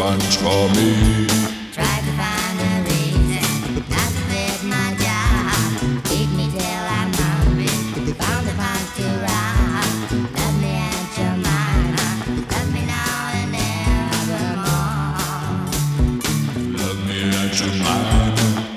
lunch for me. Tried to find a reason not to quit my job. Feed me till I'm hungry. Found a punk to rob. Love me at your mama. Love me now and evermore. Love me at your mind.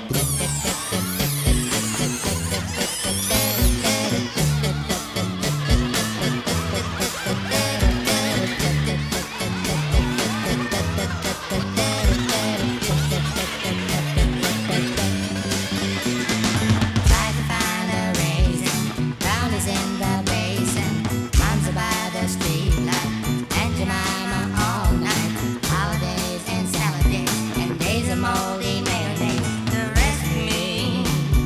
Tried to find a reason. Brownies in the basin. Moms are by the street light. And Jemima all night. Holidays and salad days. And days of moldy mayonnaise. Arrest me.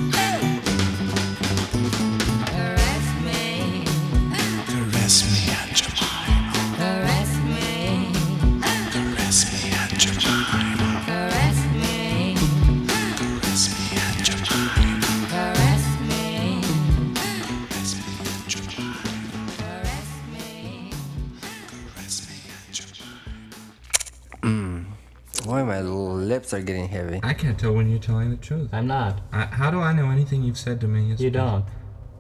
Arrest me. Caress me at your mind. Arrest me. Caress me at your mind. Arrest me. Caress me at your mind. Arrest me. Caress me at your mind. Arrest me. Caress me at your mind. Why my lips are getting heavy. I can't tell when you're telling the truth. I'm not. How do I know anything you've said to me is You don't.